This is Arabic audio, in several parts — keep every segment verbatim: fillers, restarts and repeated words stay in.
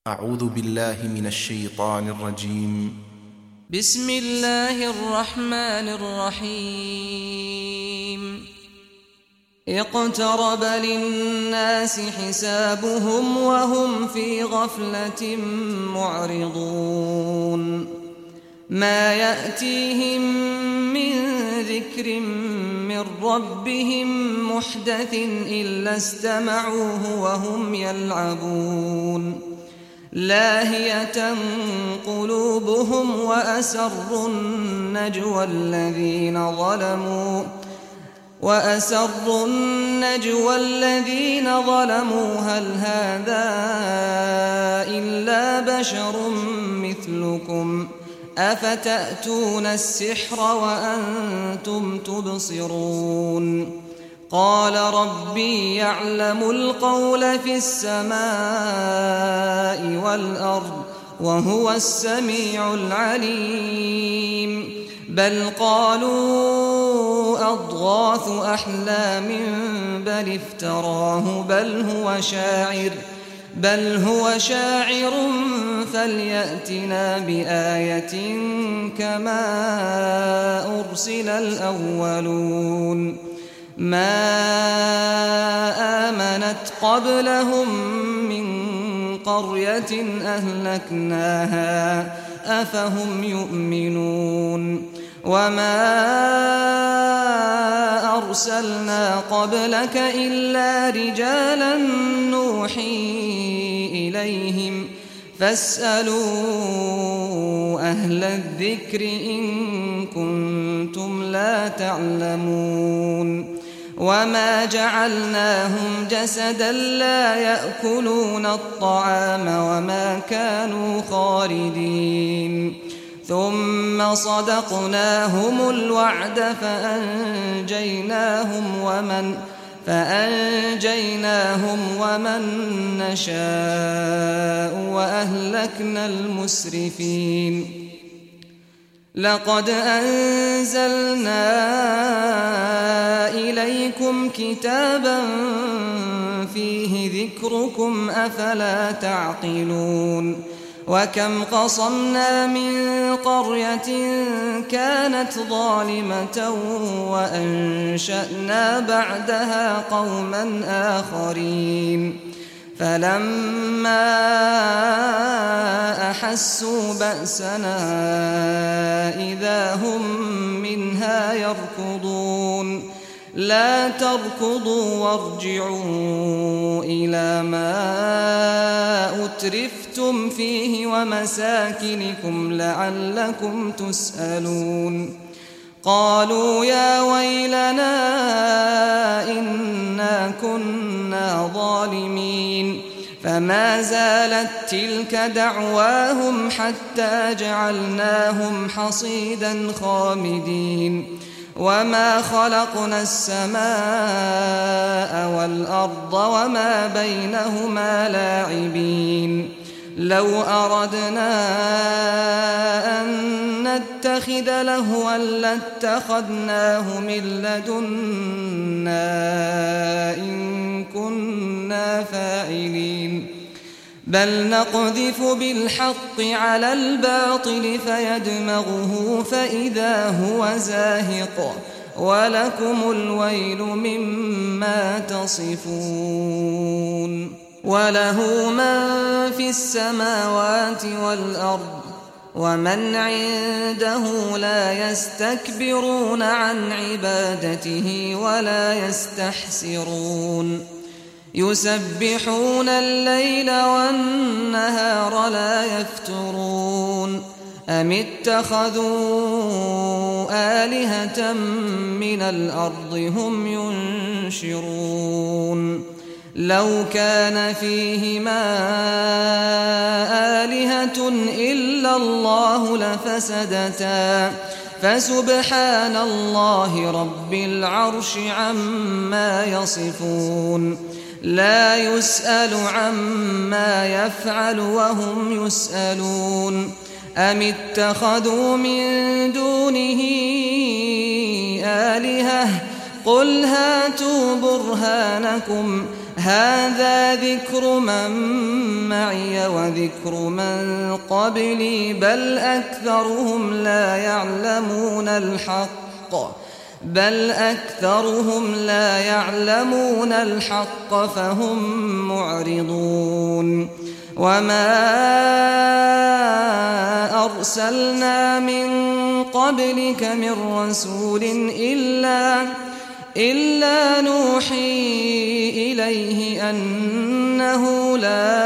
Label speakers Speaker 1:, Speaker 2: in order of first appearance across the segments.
Speaker 1: أعوذ بالله من الشيطان الرجيم.
Speaker 2: بسم الله الرحمن الرحيم. اقترب للناس حسابهم وهم في غفلة معرضون. ما يأتيهم من ذكر من ربهم محدث إلا استمعوه وهم يلعبون. لاهية قلوبهم وأسروا النجوى الذين ظلموا وأسروا النجوى الذين ظلموا هل هذا إلا بشر مثلكم أفتأتون السحر وأنتم تبصرون. قال ربي يعلم القول في السماء والأرض وهو السميع العليم. بل قالوا أضغاث أحلام بل افتراه بل هو شاعر بل هو شاعر فليأتنا بآية كما أرسل الأولون. ما آمنت قبلهم من قرية أهلكناها أفهم يؤمنون. وما أرسلنا قبلك إلا رجالا نوحي إليهم فاسألوا أهل الذكر إن كنتم لا تعلمون. وما جعلناهم جسدا لا يأكلون الطعام وما كانوا خالدين. ثم صدقناهم الوعد فأنجيناهم ومن فأنجيناهم ومن نشاء وأهلكنا المسرفين. لقد أنزلنا إليكم كتابا فيه ذكركم أفلا تعقلون. وكم قصمنا من قرية كانت ظالمة وأنشأنا بعدها قوما آخرين. فلما أحسوا بأسنا إذا هم منها يركضون. لا تركضوا وارجعوا إلى ما أترفتم فيه ومساكنكم لعلكم تسألون. قالوا يا ويلنا إنا كنا ظالمين. فما زالت تلك دعواهم حتى جعلناهم حصيدا خامدين. وما خلقنا السماء والأرض وما بينهما لاعبين. لو أردنا أن نتخذ لهوا لاتخذناه من لدنا إن كنا فاعلين. بل نقذف بالحق على الباطل فيدمغه فإذا هو زاهق ولكم الويل مما تصفون. وله من في السماوات والأرض ومن عنده لا يستكبرون عن عبادته ولا يستحسرون. يسبحون الليل والنهار لا يفترون. أم اتخذوا آلهة من الأرض هم ينشرون. لو كان فيهما آلهة إلا الله لفسدتا فسبحان الله رب العرش عما يصفون. لا يسأل عما يفعل وهم يسألون. أم اتخذوا من دونه آلهة قل هاتوا برهانكم هذا ذكر من معي وذكر من قبلي بل أكثرهم لا يعلمون الحق بل أكثرهم لا يعلمون الحق فهم معرضون وما أرسلنا من قبلك من رسول إلا إلا نوحي إليه أنه لا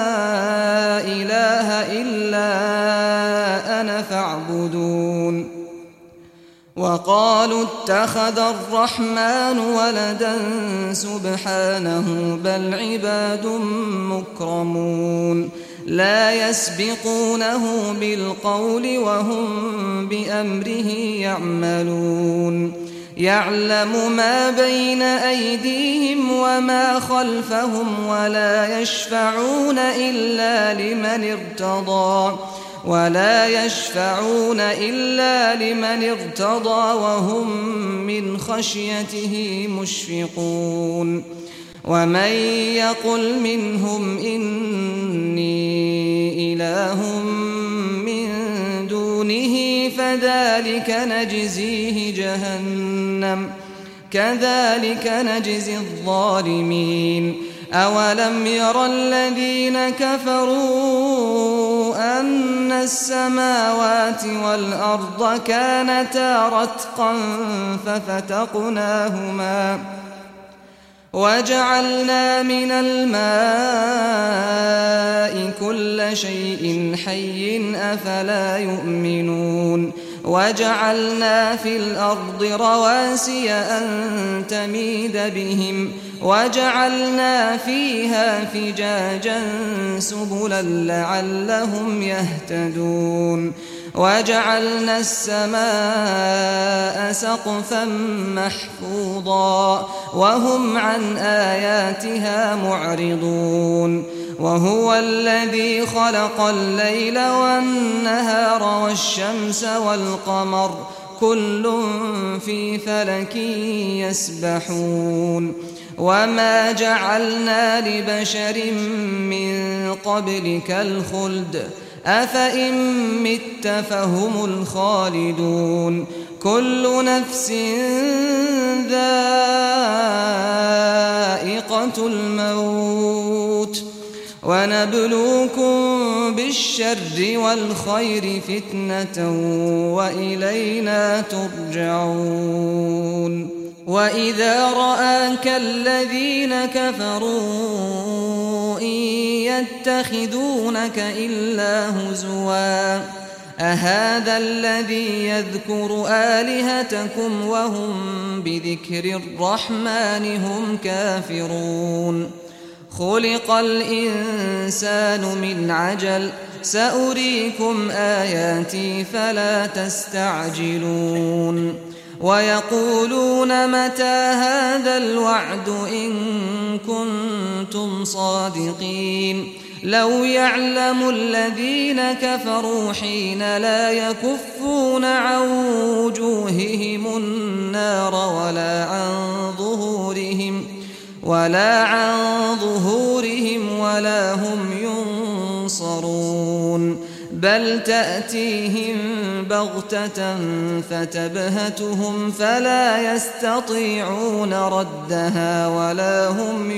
Speaker 2: إله إلا أنا فاعبدون وقالوا اتخذ الرحمن ولدا سبحانه بل عباد مكرمون لا يسبقونه بالقول وهم بأمره يعملون يعلم ما بين أيديهم وما خلفهم ولا يشفعون إلا لمن ارتضى ولا يشفعون إلا لمن ارتضى وهم من خشيته مشفقون ومن يقل منهم إني إله من دونه فذلك نجزيه جهنم كذلك نجزي الظالمين أولم ير الذين كفروا أن السماوات والأرض كانتا رتقا ففتقناهما وجعلنا من الماء كل شيء حي أفلا يؤمنون وجعلنا في الأرض رواسي أن تميد بهم وجعلنا فيها فجاجا سبلا لعلهم يهتدون وجعلنا السماء سقفا محفوظا وهم عن آياتها معرضون وهو الذي خلق الليل والنهار والشمس والقمر كل في فلك يسبحون وما جعلنا لبشر من قبلك الخلد أفإن مت فهم الخالدون كل نفس ذائقة الموت ونبلوكم بالشر والخير فتنة وإلينا ترجعون وإذا رآك الذين كفروا إن يتخذونك إلا هزوا أهذا الذي يذكر آلهتكم وهم بذكر الرحمن هم كافرون خلق الإنسان من عجل سأريكم آياتي فلا تستعجلون ويقولون متى هذا الوعد إن كنتم صادقين لو يعلم الذين كفروا حين لا يكفون عن وجوههم النار ولا عن ظهورهم ولا عن ظهورهم ولا هم ينصرون بل تأتيهم بغتة فتبهتهم فلا يستطيعون ردها ولا هم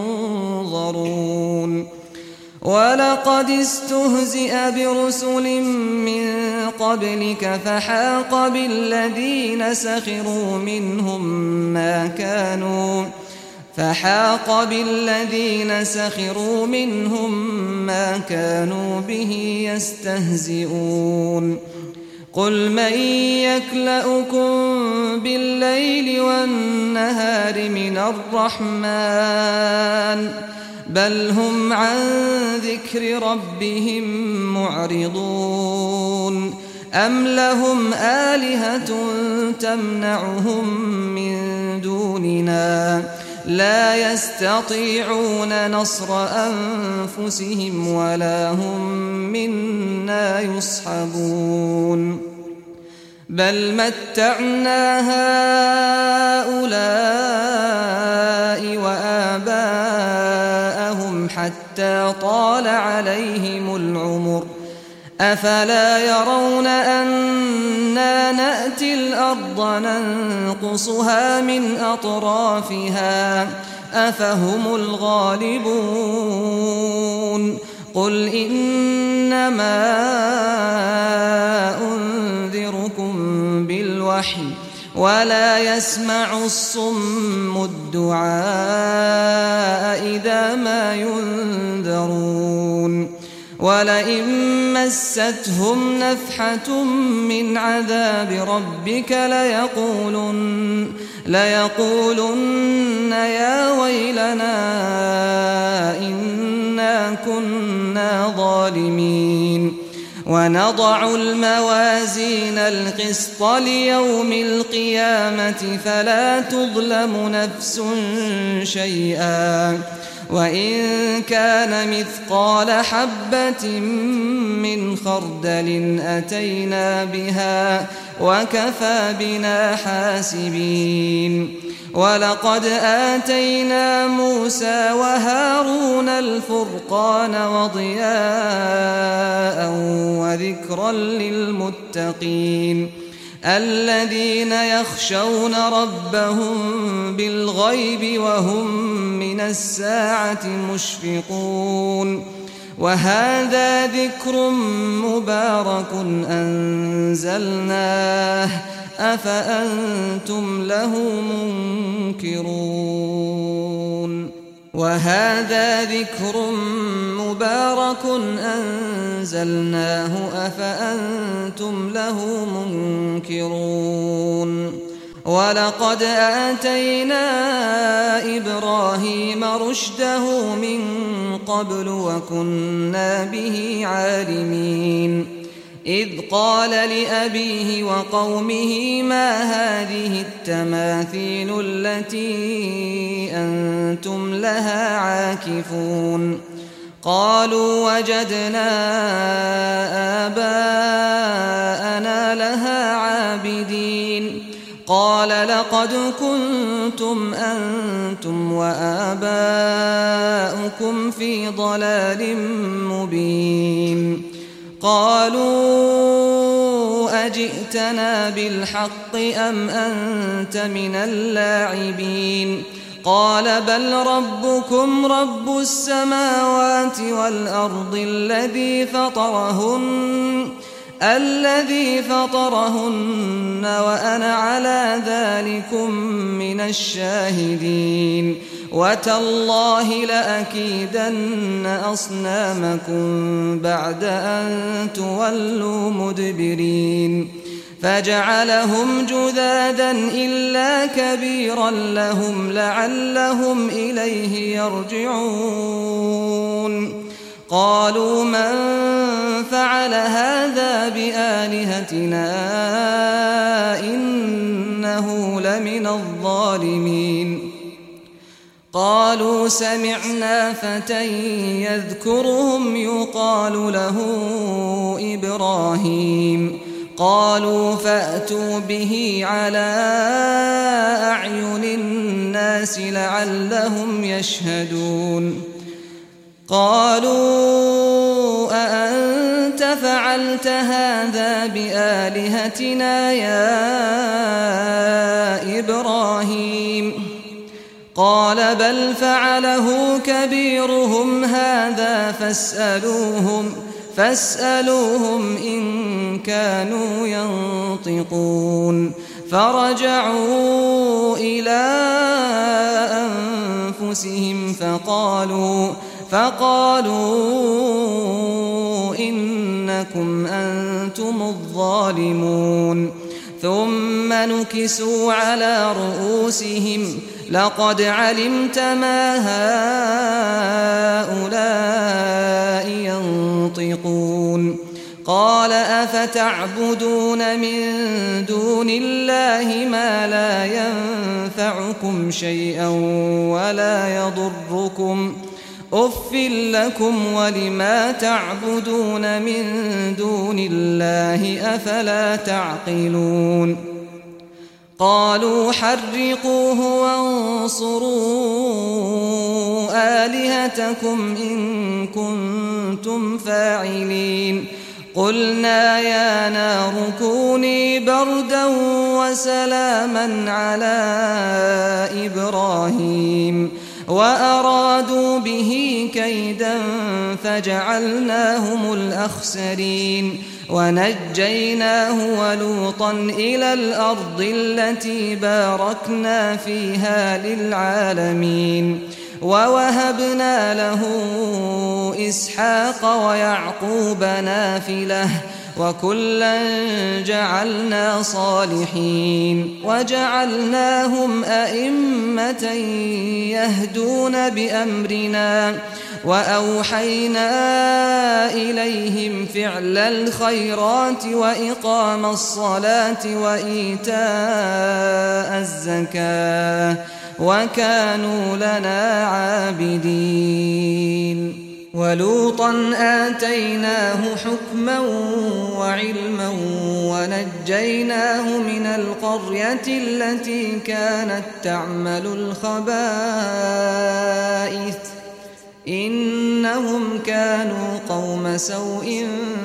Speaker 2: ينظرون ولقد استهزئ برسل من قبلك فحاق بالذين سخروا منهم ما كانوا فحاق بالذين سخروا منهم ما كانوا به يستهزئون قل من يكلؤكم بالليل والنهار من الرحمن بل هم عن ذكر ربهم معرضون أم لهم آلهة تمنعهم من دوننا لا يستطيعون نصر أنفسهم ولا هم منا يصحبون بل متعنا هؤلاء وآباءهم حتى طال عليهم العمر أفلا يرون أنا نأتي الأرض ننقصها من أطرافها أفهم الغالبون قل إنما أنذركم بالوحي ولا يسمع الصم الدعاء إذا ما ينذرون ولئن مستهم نفحة من عذاب ربك ليقولن, ليقولن يا ويلنا إنا كنا ظالمين ونضع الموازين القسط ليوم القيامة فلا تظلم نفس شيئا وإن كان مثقال حبة من خردل أتينا بها وكفى بنا حاسبين ولقد آتينا موسى وهارون الفرقان وضياء وذكرا للمتقين الذين يخشون ربهم بالغيب وهم من الساعة مشفقون وهذا ذكر مبارك أنزلناه أفأنتم له منكرون وهذا ذكر مبارك أنزلناه أفأنتم له منكرون ولقد آتينا إبراهيم رشده من قبل وكنا به عالمين إذ قال لأبيه وقومه ما هذه التماثيل التي أنتم لها عاكفون قالوا وجدنا آباءنا لها عابدين قال لقد كنتم أنتم وآباؤكم في ضلال مبين قالوا أجئتنا بالحق أم أنت من اللاعبين قال بل ربكم رب السماوات والأرض الذي فطرهن الذي فطرهن وأنا على ذلكم من الشاهدين وتالله لأكيدن أصنامكم بعد أن تولوا مدبرين فجعلهم جذاذا إلا كبيرا لهم لعلهم إليه يرجعون قالوا من فعل هذا بآلهتنا إنه لمن الظالمين قالوا سمعنا فتى يذكرهم يقال له إبراهيم قالوا فأتوا به على أعين الناس لعلهم يشهدون قالوا أأنت فعلت هذا بآلهتنا يا إبراهيم قال بل فعله كبيرهم هذا فاسألوهم فاسألوهم إن كانوا ينطقون فرجعوا إلى أنفسهم فقالوا فقالوا إنكم أنتم الظالمون ثم نكسوا على رؤوسهم لقد علمت ما هؤلاء ينطقون قال أفتعبدون من دون الله ما لا ينفعكم شيئا ولا يضركم أف لكم ولما تعبدون من دون الله أفلا تعقلون قالوا حرقوه وانصروا آلهتكم إن كنتم فاعلين قلنا يا نار كوني بردا وسلاما على إبراهيم وأرادوا به كيدا فجعلناهم الأخسرين ونجيناه ولوطا إلى الأرض التي باركنا فيها للعالمين ووهبنا له إسحاق ويعقوب نافلة وكلا جعلنا صالحين وجعلناهم أئمة يهدون بأمرنا وأوحينا إليهم فعل الخيرات وإقام الصلاة وإيتاء الزكاة وكانوا لنا عابدين ولوطا آتيناه حكما وعلما ونجيناه من القرية التي كانت تعمل الخبائث إنهم كانوا قوم سوء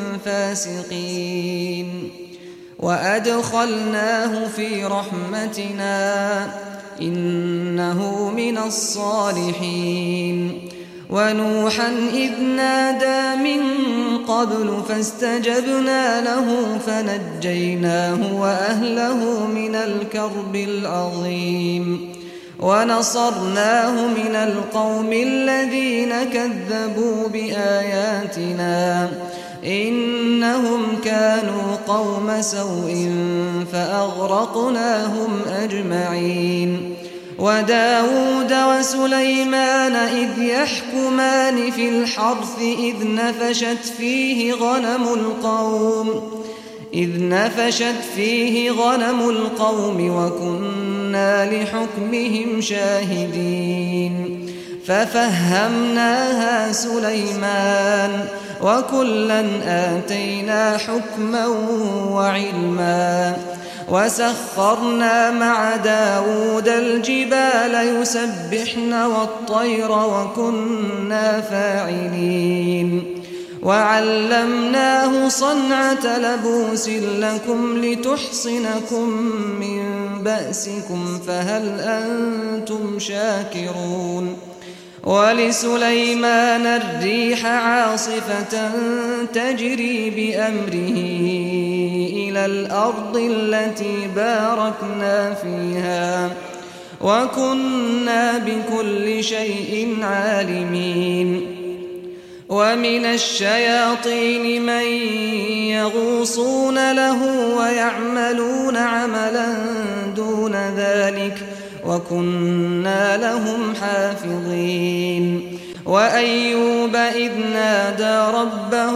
Speaker 2: فاسقين وأدخلناه في رحمتنا إنه من الصالحين ونوحا إذ نادى من قبل فاستجبنا له فنجيناه وأهله من الكرب العظيم ونصرناه من القوم الذين كذبوا بآياتنا إنهم كانوا قوم سوء فأغرقناهم أجمعين وداود وسليمان إذ يحكمان في الحرث إذ نفشت فيه غنم القوم إذ نفشت فيه غنم القوم وكنا لحكمهم شاهدين ففهمناها سليمان وكلا آتينا حكما وعلما وسخرنا مع داود الجبال يسبحن والطير وكنا فاعلين وعلمناه صنعة لبوس لكم لتحصنكم من بأسكم فهل أنتم شاكرون ولسليمان الريح عاصفة تجري بأمره إلى الأرض التي باركنا فيها وكنا بكل شيء عالمين ومن الشياطين من يغوصون له ويعملون عملا دون ذلك وكنا لهم حافظين وأيوب إذ نادى ربه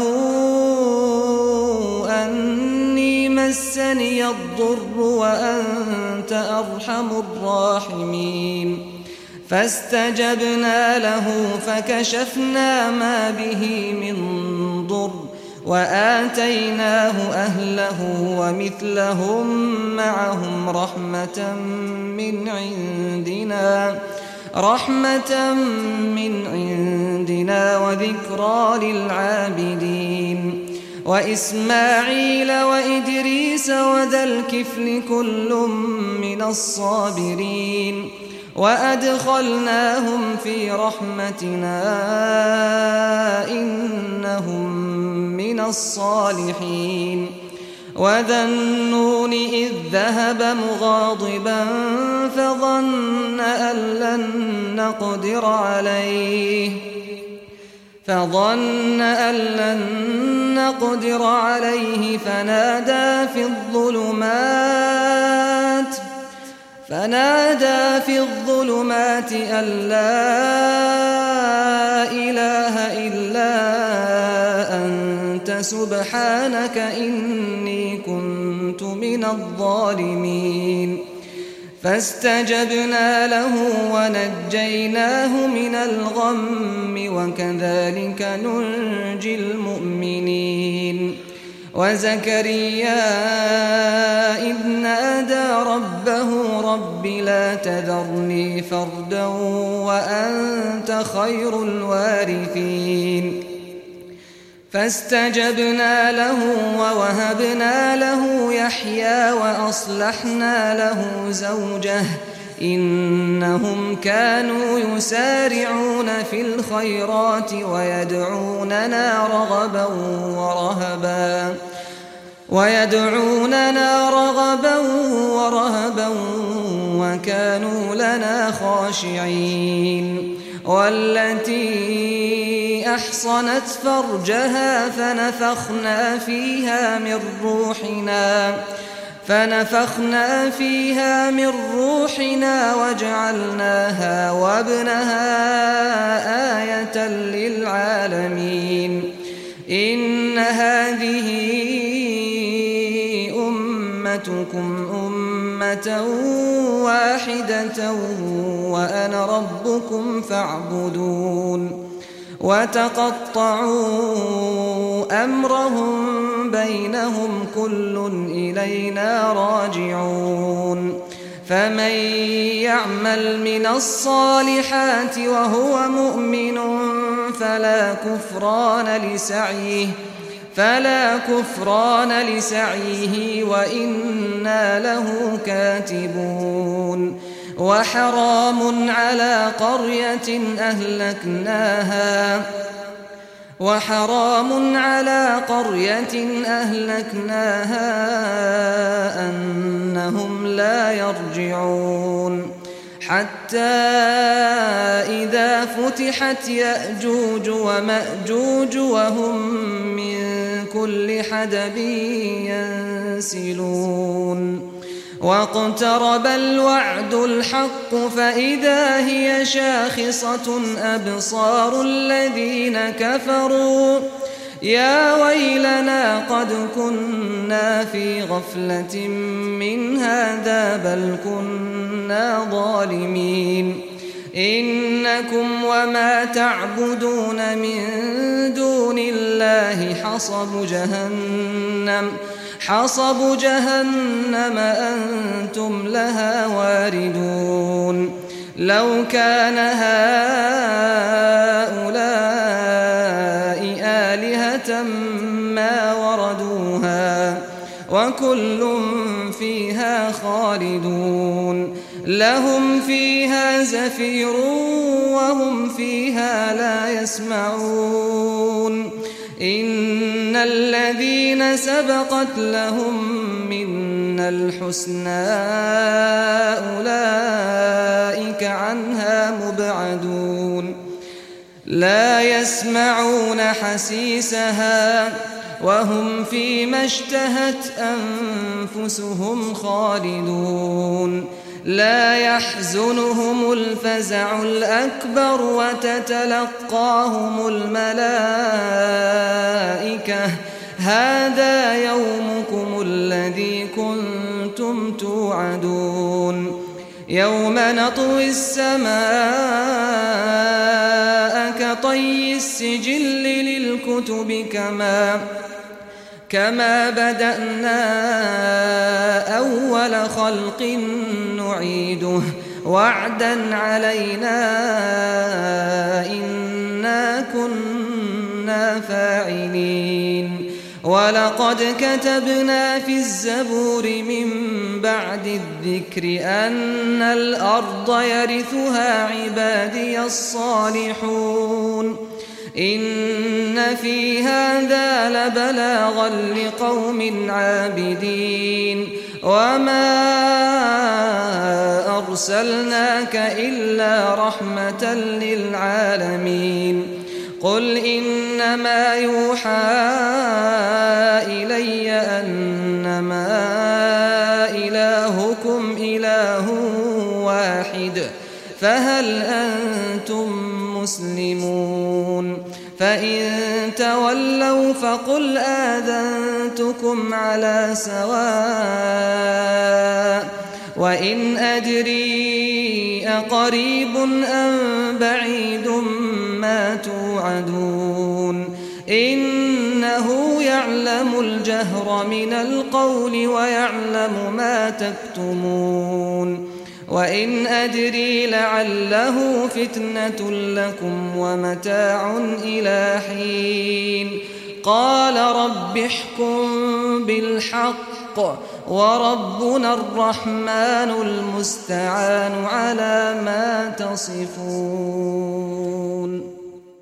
Speaker 2: أني مسني الضر وأنت أرحم الراحمين فاستجبنا له فكشفنا ما به من ضر وآتيناه أهله ومثلهم معهم رحمة من عندنا رحمة من عندنا وذكرى للعابدين وإسماعيل وإدريس وذا الكفل كل من الصابرين وأدخلناهم في رحمتنا إنهم من الصالحين وذا النون إذ ذهب مغاضبا فظن أن لن نقدر عليه فظن أن لن نقدر عليه فنادى في الظلمات فنادى في الظلمات أن لا إله إلا أنت سبحانك إني كنت من الظالمين فاستجبنا له ونجيناه من الغم وكذلك ننجي المؤمنين وزكريا إذ نادى ربه رب لا تذرني فردا وأنت خير الوارثين فاستجبنا له ووهبنا له يحيى وأصلحنا له زوجه إنهم كانوا يسارعون في الخيرات ويدعوننا رغبا ورهبا ويدعوننا رغبا ورهبا وكانوا لنا خاشعين والتي أحصنت فرجها فنفخنا فيها من روحنا فنفخنا فيها من روحنا وجعلناها وابنها آية للعالمين إن هذه أمتكم أمة واحدة وأنا ربكم فاعبدون وتقطعوا أمرهم بينهم كل إلينا راجعون فمن يعمل من الصالحات وهو مؤمن فلا كفران لسعيه فلا كفران لسعيه وإنا له كاتبون وحرام على قرية أهلكناها وحرام على قرية أهلكناها أنهم لا يرجعون حتى إذا فتحت يأجوج ومأجوج وهم من كل حدب ينسلون واقترب الوعد الحق فإذا هي شاخصة أبصار الذين كفروا يا ويلنا قد كنا في غفلة من هذا بل كنا ظالمين إنكم وما تعبدون من دون الله حصب جهنم حصب جهنم أنتم لها واردون لو كان هؤلاء آلهة ما وردوها وكل فيها خالدون لهم فيها زفير وهم فيها لا يسمعون إن الذين سبقت لهم منا الحسنى أولئك عنها مبعدون لا يسمعون حسيسها وهم فيما اشتهت أنفسهم خالدون لا يحزنهم الفزع الأكبر وتتلقاهم الملائكة هذا يومكم الذي كنتم توعدون يوم نطوي السماء كطي السجل للكتب كما كما بدأنا أول خلق نعيده وعدا علينا إنا كنا فاعلين ولقد كتبنا في الزبور من بعد الذكر أن الأرض يرثها عبادي الصالحون إن في هذا لبلاغا لقوم عابدين وما أرسلناك إلا رحمة للعالمين قل إنما يوحى إلي أنما إلهكم إله واحد فهل أنتم مسلمون فإن تولوا فقل آذنتكم على سواء وإن أدري أقريب أم بعيد ما توعدون إنه يعلم الجهر من القول ويعلم ما تكتمون وإن أدري لعله فتنة لكم ومتاع إلى حين قال رب احكم بالحق وربنا الرحمن المستعان على ما تصفون.